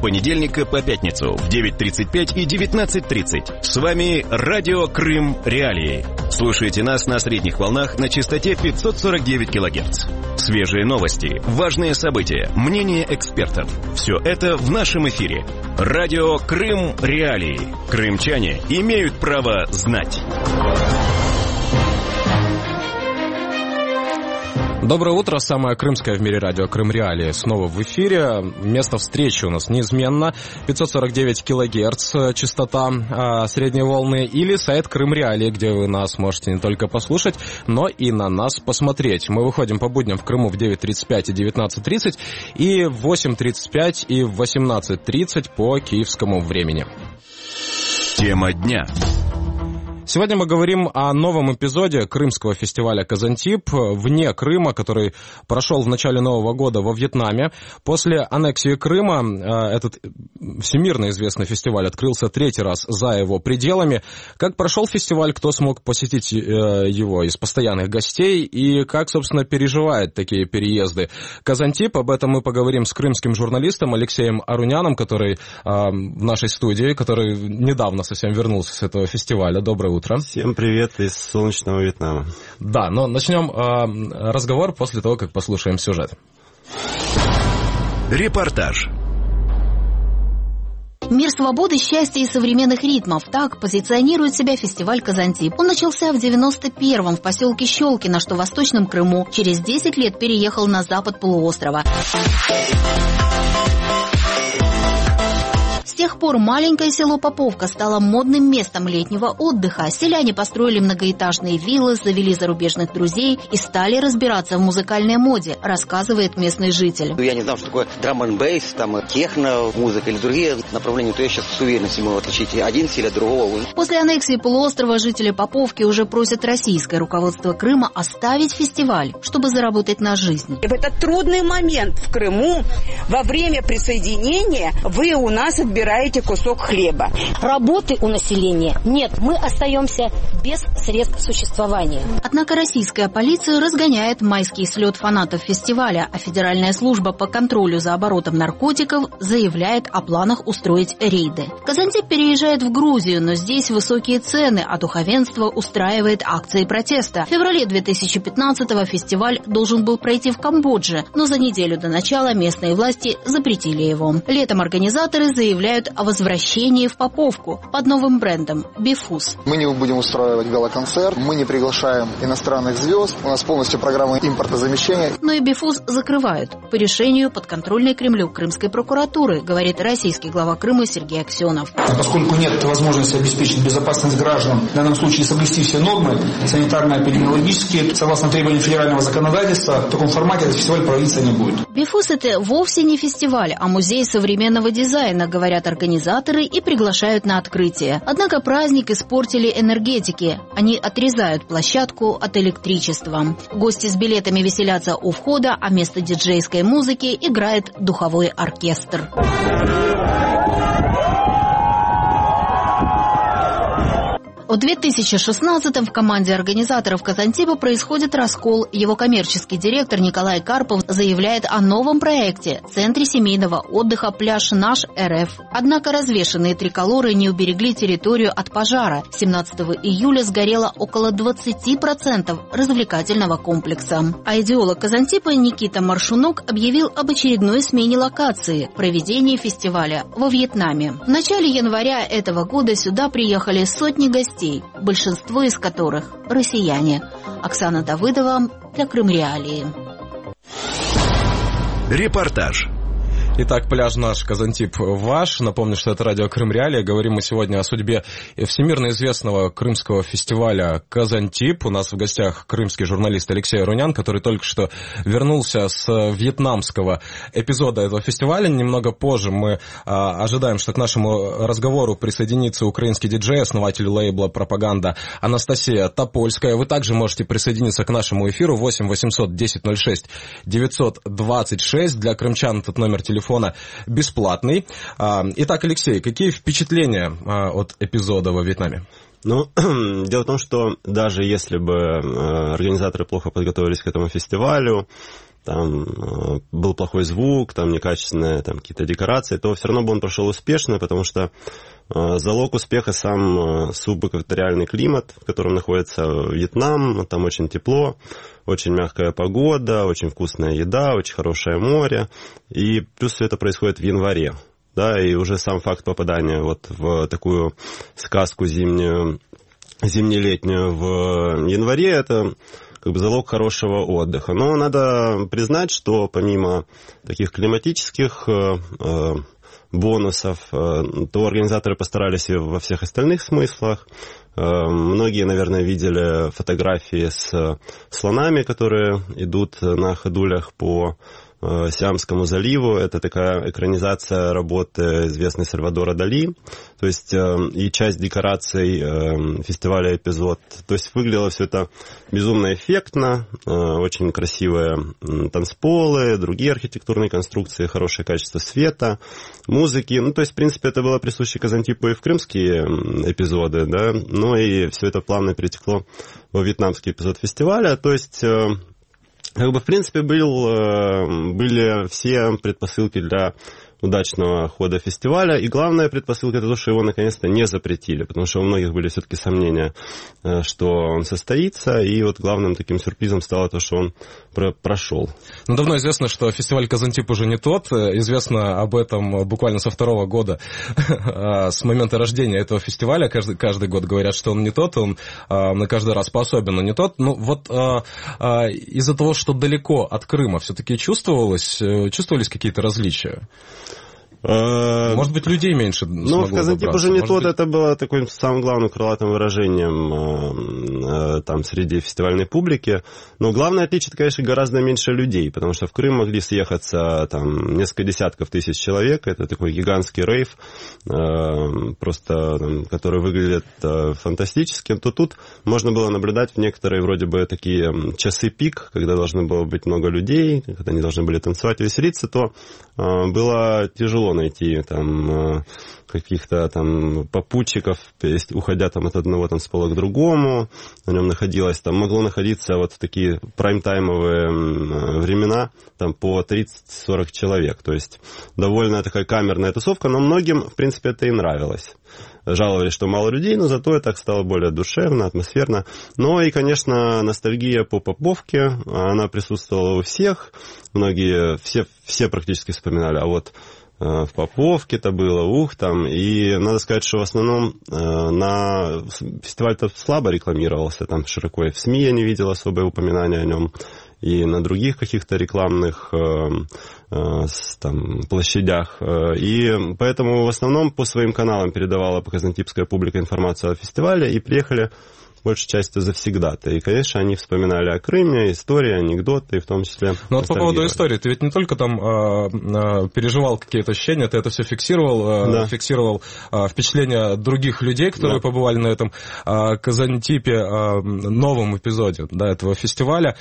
понедельника по пятницу в 9:35 и 19:30. С вами Радио Крым Реалии. Слушайте нас на средних волнах на частоте 549 кГц. Свежие новости, важные события, мнения экспертов. Все это в нашем эфире. Радио Крым Реалии. Крымчане имеют право знать. Доброе утро, самое крымское в мире радио Крым Реалии снова в эфире. Место встречи у нас неизменно 549 килогерц частота средней волны или сайт Крым Реалии, где вы нас можете не только послушать, но и на нас посмотреть. Мы выходим по будням в Крыму в 9:35 и 19:30 и в 8:35 и в 18:30 по киевскому времени. Тема дня. Сегодня мы говорим о новом эпизоде крымского фестиваля «Казантип» вне Крыма, который прошел в начале Нового года во Вьетнаме. После аннексии Крыма этот всемирно известный фестиваль открылся третий раз за его пределами. Как прошел фестиваль, кто смог посетить его из постоянных гостей и как, собственно, переживает такие переезды «Казантип», об этом мы поговорим с крымским журналистом Алексеем Аруняном, который в нашей студии, который недавно совсем вернулся с этого фестиваля. Доброе утро. Всем привет из солнечного Вьетнама. Да, но начнем разговор после того, как послушаем сюжет. Репортаж. Мир свободы, счастья и современных ритмов. Так позиционирует себя фестиваль «Казантип». Он начался в 91-м в поселке Щелкино, что в Восточном Крыму. Через 10 лет переехал на запад полуострова. С тех пор маленькое село Поповка стало модным местом летнего отдыха. Селяне построили многоэтажные виллы, завели зарубежных друзей и стали разбираться в музыкальной моде, рассказывает местный житель. Я не знал, что такое драм-н-бейс, там техно-музыка или другие направления, то я сейчас с уверенностью могу отличить один стиль от другого. После аннексии полуострова жители Поповки уже просят российское руководство Крыма оставить фестиваль, чтобы заработать на жизнь. В этот трудный момент в Крыму во время присоединения вы у нас отбираете кусок хлеба. Работы у населения нет, мы остаемся без средств существования. Однако российская полиция разгоняет майский слет фанатов фестиваля, а Федеральная служба по контролю за оборотом наркотиков заявляет о планах устроить рейды. Казантип переезжает в Грузию, но здесь высокие цены, а духовенство устраивает акции протеста. В феврале 2015-го фестиваль должен был пройти в Камбодже, но за неделю до начала местные власти запретили его. Летом организаторы заявляют о возвращении в Поповку под новым брендом «Бифус». Мы не будем устраивать гала-концерт, мы не приглашаем иностранных звезд, у нас полностью программа импортозамещения. Но и «Бифус» закрывают по решению подконтрольной Кремлю Крымской прокуратуры, говорит российский глава Крыма Сергей Аксенов. Поскольку нет возможности обеспечить безопасность граждан, в данном случае соблюсти все нормы санитарно-эпидемиологические, согласно требованиям федерального законодательства, в таком формате этот фестиваль проводиться не будет. «Бифус» — это вовсе не фестиваль, а музей современного дизайна, говорят организаторы и приглашают на открытие. Однако праздник испортили энергетики. Они отрезают площадку от электричества. Гости с билетами веселятся у входа, а вместо диджейской музыки играет духовой оркестр. В 2016-м в команде организаторов Казантипа происходит раскол. Его коммерческий директор Николай Карпов заявляет о новом проекте – Центре семейного отдыха «Пляж Наш РФ». Однако развешанные триколоры не уберегли территорию от пожара. 17 июля сгорело около 20% развлекательного комплекса. А идеолог Казантипа Никита Маршунок объявил об очередной смене локации – проведении фестиваля во Вьетнаме. В начале января этого года сюда приехали сотни гостей, большинство из которых россияне. Оксана Давыдова для Крым Реалии. Репортаж. Итак, пляж наш, Казантип ваш. Напомню, что это радио Крым Реалии. Говорим мы сегодня о судьбе всемирно известного крымского фестиваля «Казантип». У нас в гостях крымский журналист Алексей Арунян, который только что вернулся с вьетнамского эпизода этого фестиваля. Немного позже мы ожидаем, что к нашему разговору присоединится украинский диджей, основатель лейбла «Пропаганда» Анастасия Топольская. Вы также можете присоединиться к нашему эфиру 8 800 1006 926. Для крымчан этот номер телефона бесплатный. Итак, Алексей, какие впечатления от эпизода во Вьетнаме? Ну, дело в том, что даже если бы организаторы плохо подготовились к этому фестивалю, там был плохой звук, там некачественные там, какие-то декорации, то все равно бы он прошел успешно, потому что залог успеха сам субэкваториальный климат, в котором находится Вьетнам, там очень тепло, очень мягкая погода, очень вкусная еда, очень хорошее море, и плюс все это происходит в январе, да, и уже сам факт попадания вот в такую сказку зимне-летнюю в январе, это как бы залог хорошего отдыха. Но надо признать, что помимо таких климатических бонусов, то организаторы постарались и во всех остальных смыслах. Многие, наверное, видели фотографии с слонами, которые идут на ходулях по Сиамскому заливу. Это такая экранизация работы известной Сальвадора Дали. То есть и часть декораций фестиваля «Эпизод». То есть выглядело все это безумно эффектно, очень красивые танцполы, другие архитектурные конструкции, хорошее качество света, музыки. Ну, то есть, в принципе, это было присуще Казантипу и в крымские эпизоды, да, но и все это плавно перетекло во вьетнамский эпизод фестиваля. То есть как бы, в принципе, были все предпосылки для удачного хода фестиваля. И главная предпосылка — это то, что его наконец-то не запретили, потому что у многих были все-таки сомнения, что он состоится. И вот главным таким сюрпризом стало то, что он прошел. Ну, давно известно, что фестиваль «Казантип» уже не тот. Известно об этом буквально со 2-го года, с момента рождения этого фестиваля. Каждый год говорят, что он не тот, он на каждый раз по-особенно не тот. Ну, вот из-за того, что далеко от Крыма, все-таки чувствовались какие-то различия? Может быть, людей меньше смогло Ну, в Казантип уже не тот, быть... это было таким самым главным крылатым выражением там среди фестивальной публики. Но главное отличие, это, конечно, гораздо меньше людей, потому что в Крым могли съехаться там несколько десятков тысяч человек. Это такой гигантский рейв, просто там, который выглядит фантастически. То тут можно было наблюдать в некоторые вроде бы такие часы пик, когда должно было быть много людей, когда они должны были танцевать и веселиться, то было тяжело найти там каких-то там попутчиков, уходя там от одного танцпола к другому. На нем могло находиться вот в такие прайм-таймовые времена там по 30-40 человек. То есть довольно такая камерная тусовка, но многим, в принципе, это и нравилось. Жаловались, что мало людей, но зато это стало более душевно, атмосферно. Но и, конечно, ностальгия по Поповке, она присутствовала у всех. Многие, все практически вспоминали, а вот в Поповке-то было, там. И надо сказать, что в основном на фестиваль-то слабо рекламировался, там широко и в СМИ я не видел особое упоминания о нем, и на других каких-то рекламных там, площадях. И поэтому в основном по своим каналам передавала казантипская публика информацию о фестивале, и приехали большей частью завсегдаты. И, конечно, они вспоминали о Крыме, истории, анекдоты, в том числе... Ну вот по поводу истории, ты ведь не только там переживал какие-то ощущения, ты это все фиксировал, да. Фиксировал впечатления других людей, которые побывали на этом Казантипе, новом эпизоде, да, этого фестиваля.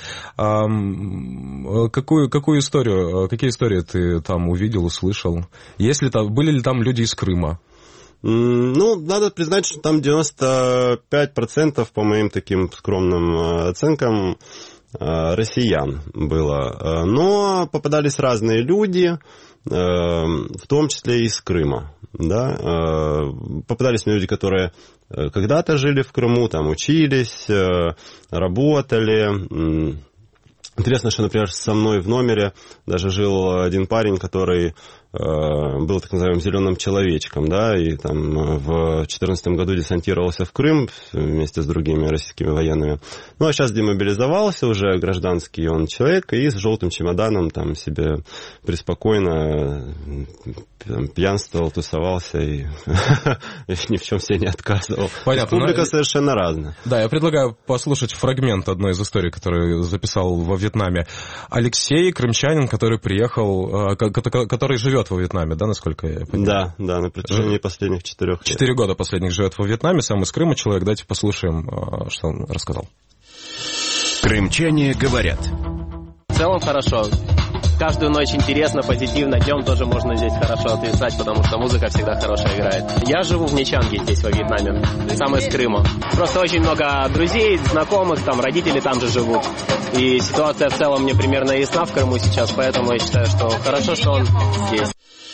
Какие истории ты там увидел, услышал? Были ли там люди из Крыма? Ну, надо признать, что там 95%, по моим таким скромным оценкам, россиян было. Но попадались разные люди, в том числе и из Крыма. Да? Попадались мне люди, которые когда-то жили в Крыму, там учились, работали. Интересно, что, например, со мной в номере даже жил один парень, который был так называемым зеленым человечком, да, и там в 2014 году десантировался в Крым вместе с другими российскими военными. Ну, а сейчас демобилизовался, уже гражданский он человек, и с желтым чемоданом там себе преспокойно пьянствовал, тусовался и ни в чем себе не отказывал. Понятно. Публика совершенно разная. Да, я предлагаю послушать фрагмент одной из историй, которую записал во Вьетнаме Алексей, крымчанин, который приехал, который живет во Вьетнаме, да, насколько я понимаю? Да, на протяжении последних 4 лет. 4 года последних живет во Вьетнаме, сам из Крыма человек. Давайте послушаем, что он рассказал. Крымчане говорят. В целом хорошо. каждую ночь интересно, позитивно. Днем тоже можно здесь хорошо отвисать, потому что музыка всегда хорошая играет. Я живу в Нячанге здесь, во Вьетнаме, сам из Крыма. Просто очень много друзей, знакомых, там родители там же живут. И ситуация в целом мне примерно ясна в Крыму сейчас, поэтому я считаю, что хорошо, что он здесь.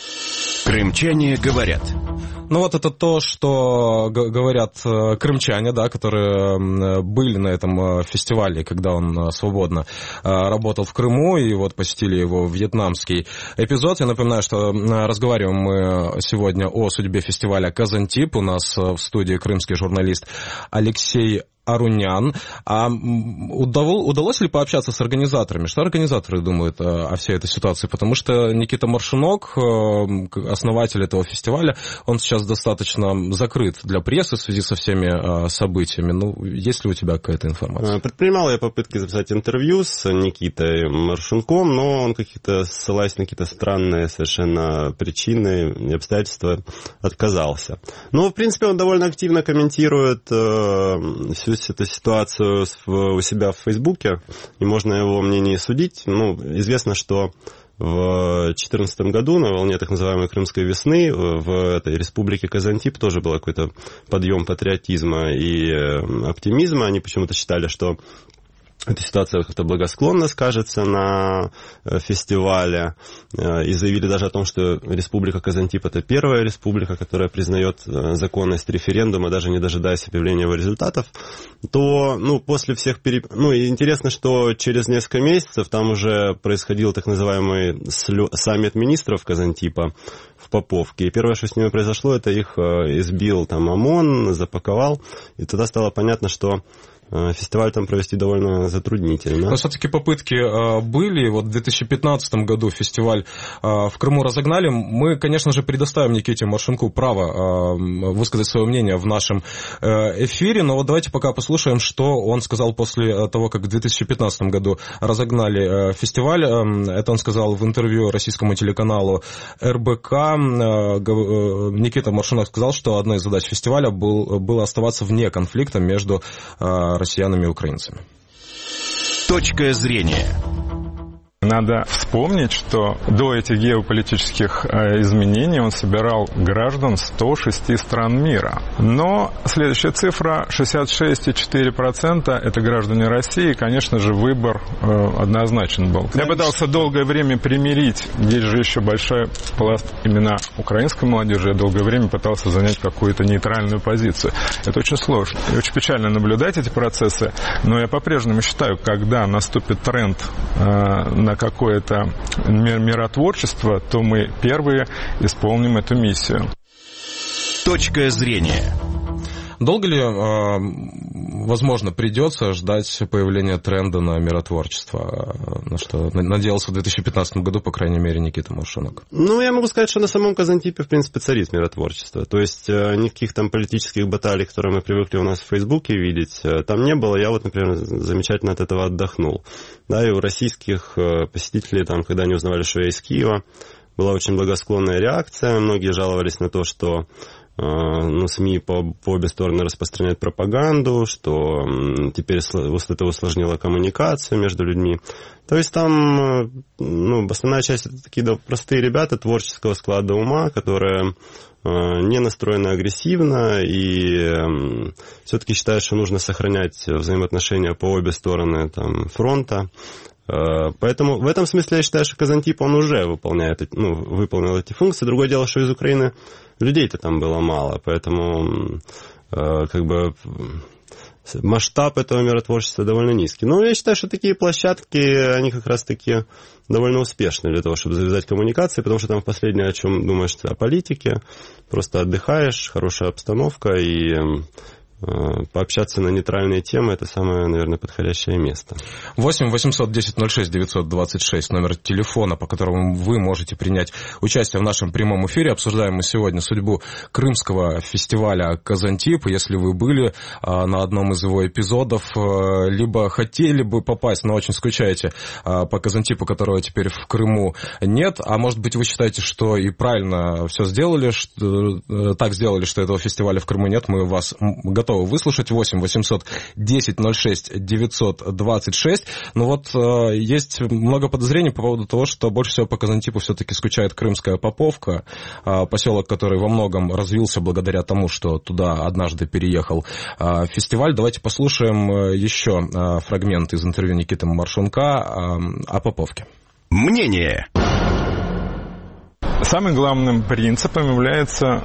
Крымчане говорят. Ну вот это то, что говорят крымчане, да, которые были на этом фестивале, когда он свободно работал в Крыму, и вот посетили его вьетнамский эпизод. Я напоминаю, что разговариваем мы сегодня о судьбе фестиваля «Казантип». У нас в студии крымский журналист Алексей Арунян. А удалось ли пообщаться с организаторами? Что организаторы думают о всей этой ситуации? Потому что Никита Маршунок, основатель этого фестиваля, он сейчас достаточно закрыт для прессы в связи со всеми событиями. Ну, есть ли у тебя какая-то информация? Предпринимал я попытки записать интервью с Никитой Маршунком, но он ссылаясь на какие-то странные совершенно причины и обстоятельства, отказался. Но, в принципе, он довольно активно комментирует всю эту ситуацию у себя в Фейсбуке, и можно его мнение судить. Ну, известно, что в 2014 году на волне так называемой Крымской весны в этой республике Казантип тоже был какой-то подъем патриотизма и оптимизма. Они почему-то считали, что эта ситуация как-то благосклонно скажется на фестивале, и заявили даже о том, что республика Казантип – это первая республика, которая признает законность референдума, даже не дожидаясь объявления его результатов. То, после всех и интересно, что через несколько месяцев там уже происходил так называемый саммит министров Казантипа в Поповке, и первое, что с ними произошло, это их избил там ОМОН, запаковал, и тогда стало понятно, что фестиваль там провести довольно затруднительно. Но все-таки попытки были. Вот в 2015 году фестиваль в Крыму разогнали. Мы, конечно же, предоставим Никите Маршунку право высказать свое мнение в нашем эфире, но вот давайте пока послушаем, что он сказал после того, как в 2015 году разогнали фестиваль. Это он сказал в интервью российскому телеканалу РБК. Никита Маршунок сказал, что одной из задач фестиваля было оставаться вне конфликта между россиянами и украинцами. Точка зрения. Надо вспомнить, что до этих геополитических изменений он собирал граждан 106 стран мира. Но следующая цифра, 66,4%, это граждане России. Конечно же, выбор однозначен был. Я пытался долгое время примирить, здесь же еще большой пласт именно украинской молодежи. Я долгое время пытался занять какую-то нейтральную позицию. Это очень сложно. И очень печально наблюдать эти процессы. Но я по-прежнему считаю, когда наступит тренд на какое-то миротворчество, то мы первые исполним эту миссию. Точка зрения. Долго ли, возможно, придется ждать появления тренда на миротворчество, на что надеялся в 2015 году, по крайней мере, Никита Маршунок? Я могу сказать, что на самом Казантипе, в принципе, царит миротворчество. То есть никаких там политических баталий, которые мы привыкли у нас в Фейсбуке видеть, там не было. Я вот, например, замечательно от этого отдохнул. Да, и у российских посетителей, там, когда они узнавали, что я из Киева, была очень благосклонная реакция. Многие жаловались на то, что СМИ по обе стороны распространяют пропаганду, что теперь это усложнило коммуникацию между людьми. То есть там основная часть это такие простые ребята творческого склада ума, которые не настроены агрессивно и все-таки считают, что нужно сохранять взаимоотношения по обе стороны фронта. Поэтому в этом смысле я считаю, что Казантип, он уже выполнил эти функции. Другое дело, что из Украины людей-то там было мало, поэтому масштаб этого миротворчества довольно низкий. Но я считаю, что такие площадки, они как раз-таки довольно успешны для того, чтобы завязать коммуникации, потому что там в последнее, о чем думаешь, о политике, просто отдыхаешь, хорошая обстановка, и пообщаться на нейтральные темы – это самое, наверное, подходящее место. 8 810 06 926, номер телефона, по которому вы можете принять участие в нашем прямом эфире. Обсуждаем мы сегодня судьбу крымского фестиваля «Казантип». Если вы были на одном из его эпизодов, либо хотели бы попасть, но очень скучаете по «Казантипу», которого теперь в Крыму нет, а может быть, вы считаете, что и правильно все сделали, что, так сделали, что этого фестиваля в Крыму нет, мы вас готовы готовы выслушать. 8 800 10 06 926. Но вот есть много подозрений по поводу того, что больше всего по Казантипу все-таки скучает крымская Поповка, поселок, который во многом развился благодаря тому, что туда однажды переехал фестиваль. Давайте послушаем еще фрагмент из интервью Никиты Маршунка о Поповке. Мнение. Самым главным принципом является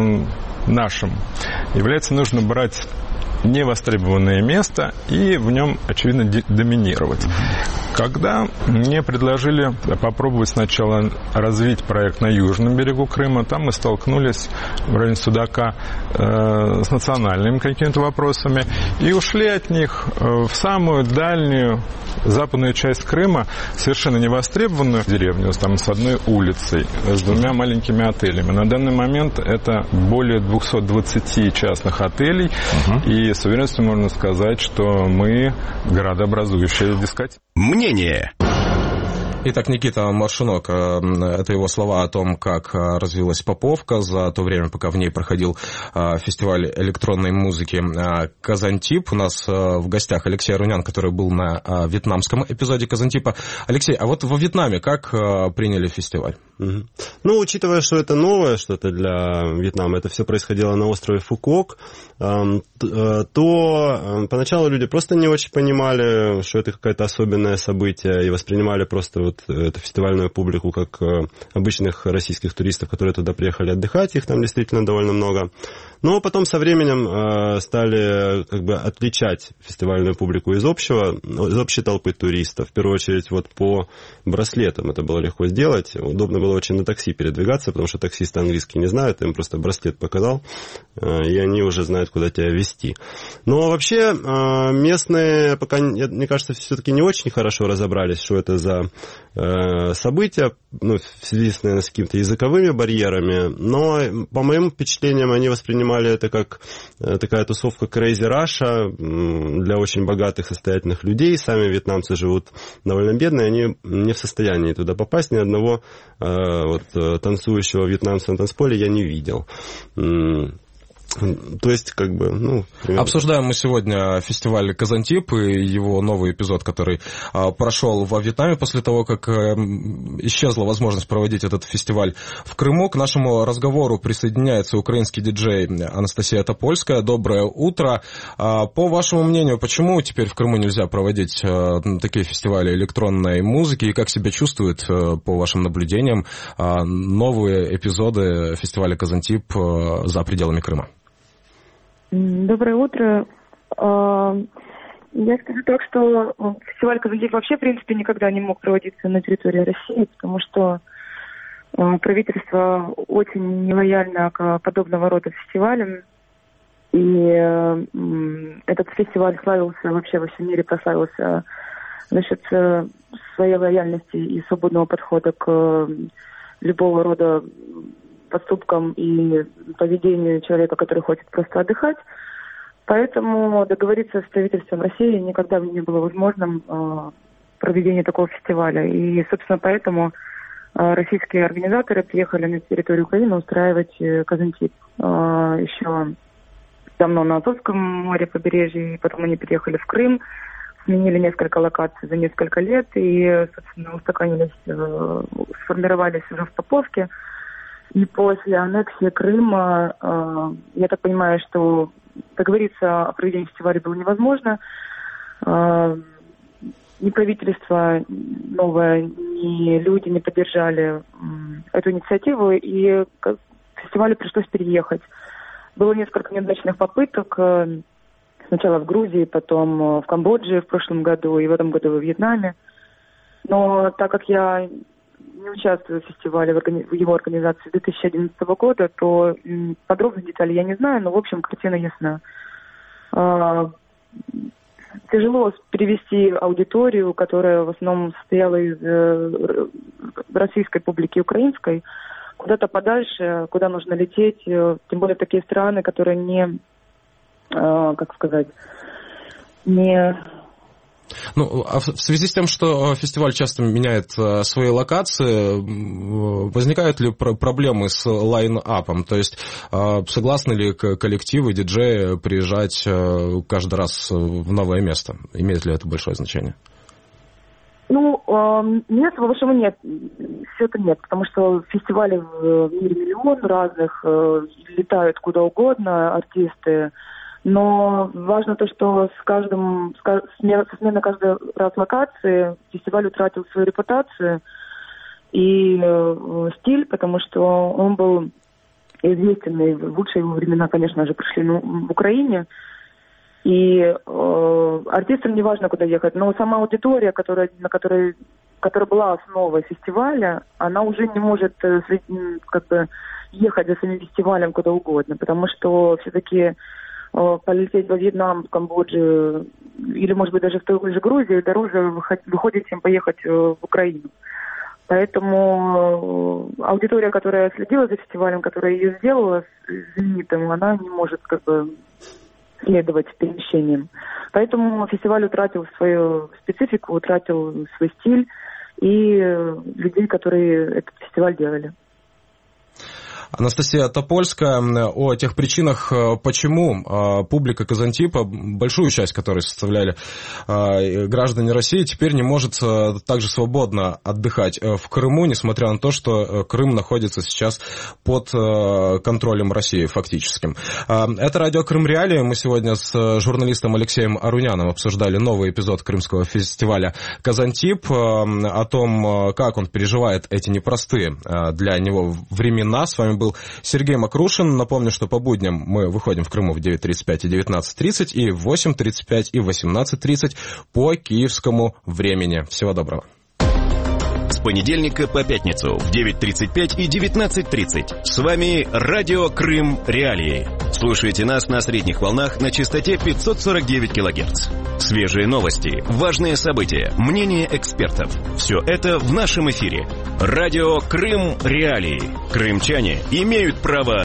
нужно брать невостребованное место и в нем, очевидно, доминировать. Когда мне предложили попробовать сначала развить проект на южном берегу Крыма, там мы столкнулись в районе Судака с национальными какими-то вопросами и ушли от них в самую дальнюю западную часть Крыма, совершенно невостребованную деревню, там с одной улицей, с двумя маленькими отелями. На данный момент это более 220 частных отелей, и с уверенностью можно сказать, что мы городообразующая дискотека. Мнение. Итак, Никита Маршунок, это его слова о том, как развилась Поповка за то время, пока в ней проходил фестиваль электронной музыки «Казантип». У нас в гостях Алексей Арунян, который был на вьетнамском эпизоде «Казантипа». Алексей, а вот во Вьетнаме как приняли фестиваль? Ну, учитывая, что это новое что-то для Вьетнама, это все происходило на острове Фукок, то поначалу люди просто не очень понимали, что это какое-то особенное событие, и воспринимали просто вот эту фестивальную публику как обычных российских туристов, которые туда приехали отдыхать, их там действительно довольно много. Но потом со временем стали как бы отличать фестивальную публику из общей толпы туристов. В первую очередь вот по браслетам это было легко сделать. Удобно было очень на такси передвигаться, потому что таксисты английский не знают, им просто браслет показал, и они уже знают, куда тебя везти. Но вообще местные пока, мне кажется, все-таки не очень хорошо разобрались, что это за события, ну, в связи, наверное, с какими-то языковыми барьерами, но, по моим впечатлениям, они воспринимали это как такая тусовка Crazy Russia для очень богатых, состоятельных людей. Сами вьетнамцы живут довольно бедные, они не в состоянии туда попасть. Ни одного танцующего вьетнамца на танцполе я не видел. То есть, как бы, ну... Примерно. Обсуждаем мы сегодня фестиваль «Казантип» и его новый эпизод, который прошел во Вьетнаме после того, как исчезла возможность проводить этот фестиваль в Крыму. К нашему разговору присоединяется украинский диджей Анастасия Топольская. Доброе утро. По вашему мнению, почему теперь в Крыму нельзя проводить такие фестивали электронной музыки, и как себя чувствуют, по вашим наблюдениям, новые эпизоды фестиваля «Казантип» за пределами Крыма? Доброе утро. Я скажу так, что фестиваль «Казантип» вообще, в принципе, никогда не мог проводиться на территории России, потому что правительство очень нелояльно к подобного рода фестивалям. И этот фестиваль славился, вообще во всем мире прославился за счет своей лояльности и свободного подхода к любого рода поступкам и поведению человека, который хочет просто отдыхать. Поэтому договориться с правительством России никогда не было возможным проведение такого фестиваля. И, собственно, поэтому российские организаторы приехали на территорию Украины устраивать «Казантип». Еще давно на Азовском море побережье, потом они приехали в Крым, сменили несколько локаций за несколько лет и, собственно, устаканились, сформировались уже в Поповке. И после аннексии Крыма, я так понимаю, что договориться о проведении фестиваля было невозможно. Ни правительство новое, ни люди не поддержали эту инициативу, и фестивалю пришлось переехать. Было несколько неудачных попыток. Сначала в Грузии, потом в Камбодже в прошлом году, и в этом году во Вьетнаме. Но так как я не участвую в фестивале, в его организации с 2011 года, то подробных деталей я не знаю, но, в общем, картина ясна. Тяжело перевести аудиторию, которая в основном состояла из российской публики и украинской, куда-то подальше, куда нужно лететь, тем более такие страны, которые не Ну, а в связи с тем, что фестиваль часто меняет свои локации, возникают ли проблемы с лайн-апом? То есть согласны ли коллективы, диджеи приезжать каждый раз в новое место? Имеет ли это большое значение? Ну, нет, по большому нет. Все это нет, потому что фестивалей в мире миллион разных, летают куда угодно артисты. Но важно то, что со сменой каждой раз локации фестиваль утратил свою репутацию и стиль, потому что он был известен, и лучшие его времена, конечно же, пришли в Украине. И артистам не важно, куда ехать, но сама аудитория, которая была основой фестиваля, она уже не может ехать за самим фестивалем куда угодно, потому что все-таки полететь во Вьетнам, в Камбоджу или, может быть, даже в той же Грузии дороже выходит, чем поехать в Украину. Поэтому аудитория, которая следила за фестивалем, которая ее сделала знаменитым, она не может следовать перемещениям. Поэтому фестиваль утратил свою специфику, утратил свой стиль и людей, которые этот фестиваль делали. Анастасия Топольская о тех причинах, почему публика Казантипа, большую часть которой составляли граждане России, теперь не может так же свободно отдыхать в Крыму, несмотря на то, что Крым находится сейчас под контролем России фактическим. Это радио Крым Реалии. Мы сегодня с журналистом Алексеем Аруняном обсуждали новый эпизод крымского фестиваля Казантип, о том, как он переживает эти непростые для него времена. С вами был Сергей Макрушин. Напомню, что по будням мы выходим в Крыму в 9:35 и 19:30, и в 8:35 и 18:30 по киевскому времени. Всего доброго. С понедельника по пятницу в 9:35 и 19:30. С вами радио Крым Реалии. Слушайте нас на средних волнах на частоте 549 кГц. Свежие новости, важные события, мнения экспертов. Все это в нашем эфире. Радио Крым Реалии. Крымчане имеют право